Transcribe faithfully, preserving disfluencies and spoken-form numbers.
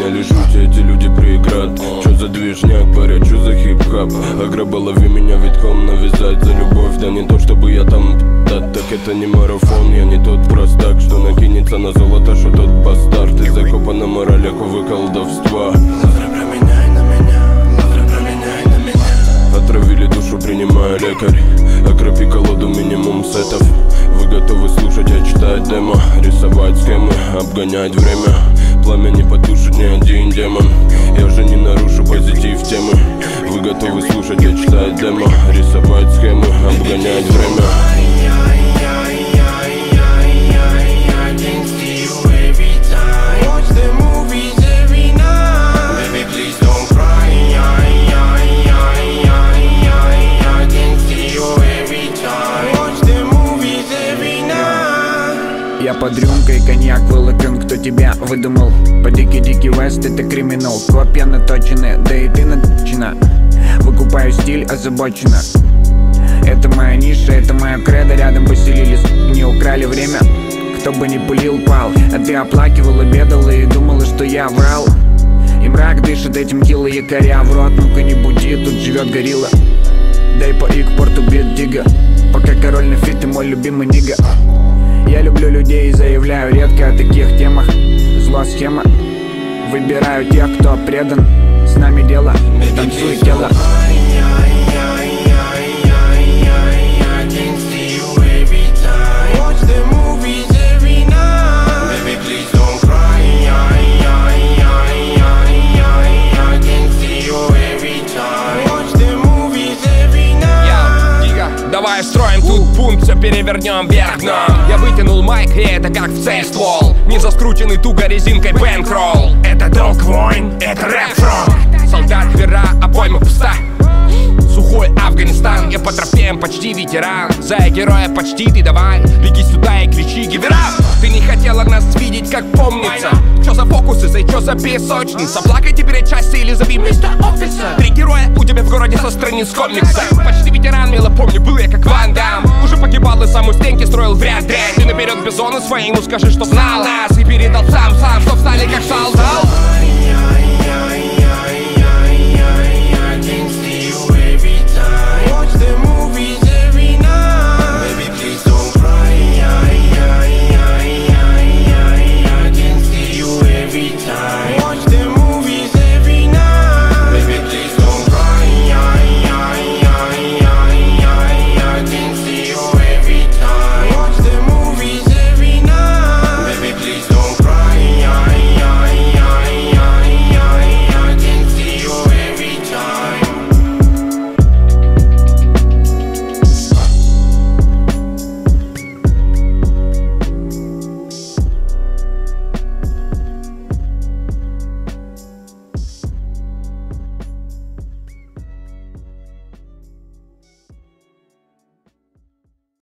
или шутя, эти люди преград. Чё за движняк, паря, чё за хип-хап? Аграба, лови меня витком, навязать за любовь. Да не то, чтобы я там да, так это не марафон. Я не тот простак, что накинется на золото, что тот бастард. Ты закопан на моралях, увы, колдовства. Завтра променяй на меня, завтра променяй на меня. Отравили душу, принимая лекарь. Окропи колоду, минимум сетов. Вы готовы слушать, я читать демо, рисовать схемы, обгонять время. Пламя не потушит ни один демон. Я же не нарушу позитив темы. Вы готовы слушать, я читать демо, рисовать схемы, обгонять время. Я под рюмкой, коньяк, волокон, кто тебя выдумал? По дикий-дикий вест это криминал. Копья наточены, да и ты наточена. Выкупаю стиль, озабочена. Это моя ниша, это моя кредо. Рядом поселились, не украли время. Кто бы ни пылил, пал. А ты оплакивала, бедала и думала, что я врал. И мрак дышит этим кило якоря в рот. Ну-ка не буди, тут живет горилла. Дай по и к порту бит дига. Пока король на фит, ты мой любимый нига. Я люблю людей и заявляю редко о таких темах. Зло схема. Выбираю тех, кто предан. С нами дело, танцуй тело. Давай строим тут бунт, все перевернем вверх дном. Я вытянул майк, и это как в цель ствол. Не заскрученный туго резинкой бэнкролл. Это долг войн, это рэп-фронт. Солдат вера, обойма пуста. Сухой Афганистан, я по трофеям почти ветеран. За героя почти ты давай, беги сюда и кричи гивера. Ты не хотела нас видеть, как помнится. Чё за фокусы, за чё за песочница? Плакайте перед части или зови мистер офисер. Три героя у тебя в городе со страниц комикса. Почти ветеран, мило помню, был я как Ван Дам. Уже погибал и сам у стенки строил вряд дрянь. Ты наперед бизону своему скажи, что знал нас. И передал сам-сам, чтоб стали как солдат.